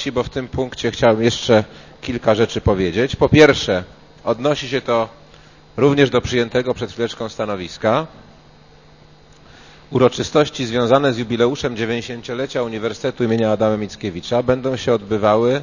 treści, bo w tym punkcie chciałem jeszcze kilka rzeczy powiedzieć. Po pierwsze, odnosi się to również do przyjętego przed chwileczką stanowiska. Uroczystości związane z jubileuszem 90-lecia Uniwersytetu im. Adama Mickiewicza będą się odbywały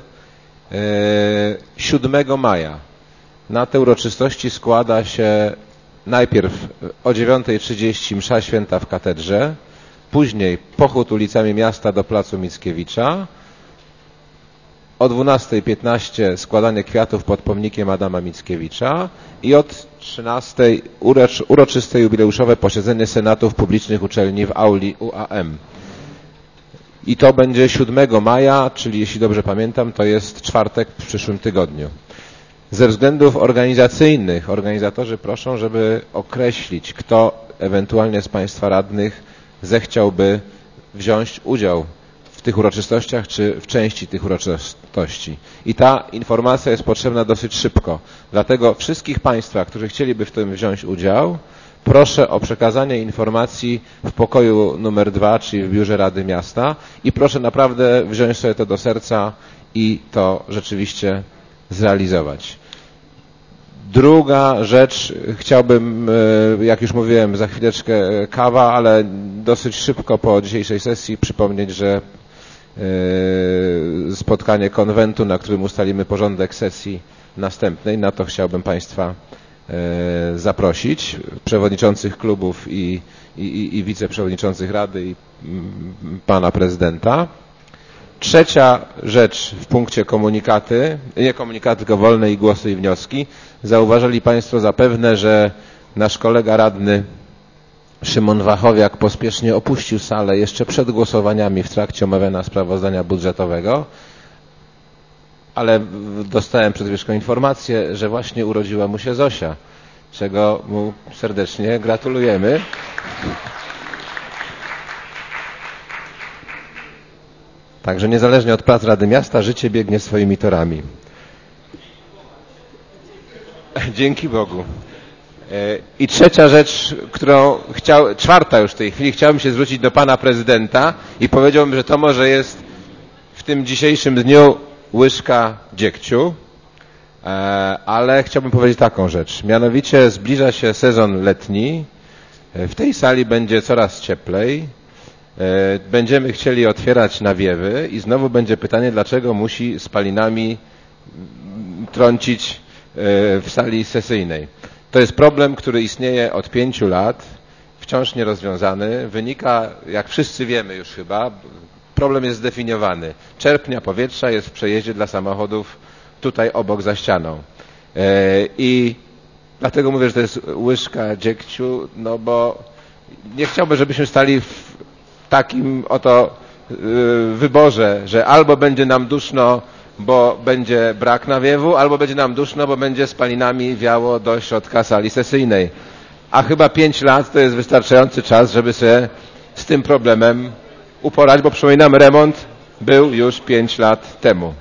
7 maja. Na te uroczystości składa się najpierw o 9:30 msza święta w katedrze, później pochód ulicami miasta do placu Mickiewicza, o 12:15 składanie kwiatów pod pomnikiem Adama Mickiewicza i od 13:00 uroczyste jubileuszowe posiedzenie Senatów Publicznych Uczelni w auli UAM. I to będzie 7 maja, czyli jeśli dobrze pamiętam, to jest czwartek w przyszłym tygodniu. Ze względów organizacyjnych organizatorzy proszą, żeby określić, kto ewentualnie z Państwa radnych zechciałby wziąć udział w tych uroczystościach, czy w części tych uroczystości. I ta informacja jest potrzebna dosyć szybko. Dlatego wszystkich Państwa, którzy chcieliby w tym wziąć udział, proszę o przekazanie informacji w pokoju numer 2, czyli w biurze Rady Miasta i proszę naprawdę wziąć sobie to do serca i to rzeczywiście zrealizować. Druga rzecz, chciałbym, jak już mówiłem, za chwileczkę kawa, ale dosyć szybko po dzisiejszej sesji przypomnieć, że spotkanie konwentu, na którym ustalimy porządek sesji następnej, na to chciałbym Państwa zaprosić, przewodniczących klubów i wiceprzewodniczących Rady i pana prezydenta. Trzecia rzecz w punkcie komunikaty, nie komunikaty, tylko wolne i głosy i wnioski. Zauważyli Państwo zapewne, że nasz kolega radny Szymon Wachowiak pospiesznie opuścił salę jeszcze przed głosowaniami w trakcie omawiania sprawozdania budżetowego, ale dostałem przed chwileczką informację, że właśnie urodziła mu się Zosia, czego mu serdecznie gratulujemy. Także niezależnie od prac Rady Miasta, życie biegnie swoimi torami. Dzięki Bogu. I trzecia rzecz, czwarta już w tej chwili, chciałbym się zwrócić do pana prezydenta i powiedziałbym, że to może jest w tym dzisiejszym dniu łyżka dziegciu, ale chciałbym powiedzieć taką rzecz. Mianowicie zbliża się sezon letni, w tej sali będzie coraz cieplej, będziemy chcieli otwierać nawiewy i znowu będzie pytanie, dlaczego musi spalinami trącić w sali sesyjnej. To jest problem, który istnieje od 5 lat, wciąż nierozwiązany. Wynika, jak wszyscy wiemy już chyba, problem jest zdefiniowany. Czerpnia powietrza jest w przejeździe dla samochodów tutaj obok za ścianą. I dlatego mówię, że to jest łyżka dziegciu, no bo nie chciałbym, żebyśmy stali w takim oto wyborze, że albo będzie nam duszno, bo będzie brak nawiewu, albo będzie nam duszno, bo będzie spalinami wiało do środka sali sesyjnej. A chyba 5 lat to jest wystarczający czas, żeby się z tym problemem uporać, bo przypominam, remont był już 5 lat temu.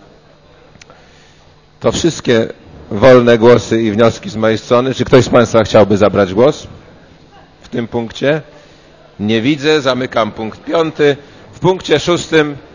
To wszystkie wolne głosy i wnioski z mojej strony. Czy ktoś z Państwa chciałby zabrać głos w tym punkcie? Nie widzę. Zamykam punkt 5. W punkcie 6